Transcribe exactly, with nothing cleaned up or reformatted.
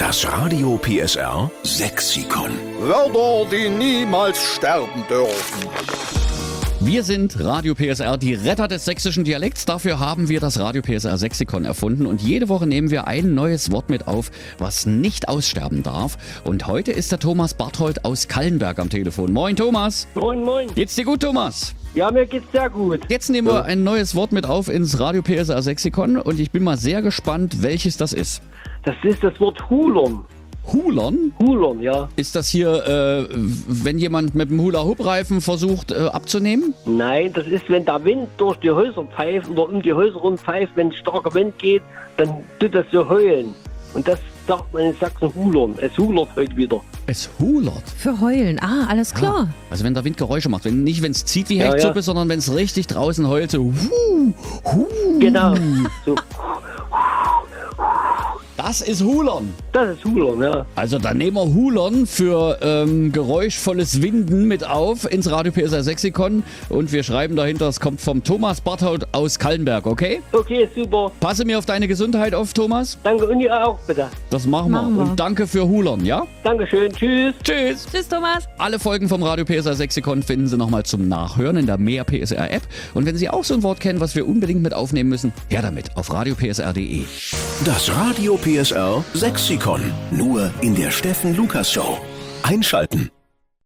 Das Radio P S R Sexikon. Wörter, die niemals sterben dürfen. Wir sind Radio P S R, die Retter des sächsischen Dialekts. Dafür haben wir das Radio P S R Sexikon erfunden. Und jede Woche nehmen wir ein neues Wort mit auf, was nicht aussterben darf. Und heute ist der Thomas Barthold aus Callenberg am Telefon. Moin Thomas. Moin, moin. Geht's dir gut, Thomas? Ja, mir geht's sehr gut. Jetzt nehmen wir ein neues Wort mit auf ins Radio P S R Sexikon. Und ich bin mal sehr gespannt, welches das ist. Das ist das Wort Hulern. Hulern? Hulern, ja. Ist das hier, äh, wenn jemand mit dem Hula-Hoop-Reifen versucht äh, abzunehmen? Nein, das ist, wenn der Wind durch die Häuser pfeift oder um die Häuser rum pfeift, wenn starker Wind geht, dann tut das so heulen. Und das sagt man in Sachsen Hulern. Es hulert heute wieder. Es hulert. Für heulen. Ah, alles klar. Ah, also wenn der Wind Geräusche macht. Wenn, nicht, wenn es zieht wie Ja, Hechtsuppe, ja. sondern wenn es richtig draußen heult. So, hu, hu. Genau. So, Das ist Hulern. das ist Hulern, ja. Also dann nehmen wir Hulern für ähm, geräuschvolles Winden mit auf ins Radio P S R Sexikon. Und wir schreiben dahinter, es kommt vom Thomas Barthold aus Callenberg, okay? Okay, super. Passe mir auf deine Gesundheit auf, Thomas. Danke und ihr auch, bitte. Das machen, Machen wir. wir. Und danke für Hulern, ja? Dankeschön, tschüss. Tschüss. Tschüss, Thomas. Alle Folgen vom Radio P S R Sexikon finden Sie nochmal zum Nachhören in der Mehr P S R App. Und wenn Sie auch so ein Wort kennen, was wir unbedingt mit aufnehmen müssen, her damit auf radio p s r punkt d e. Das Radio P S R Sexikon. Nur in der Steffen Lukas Show. Einschalten.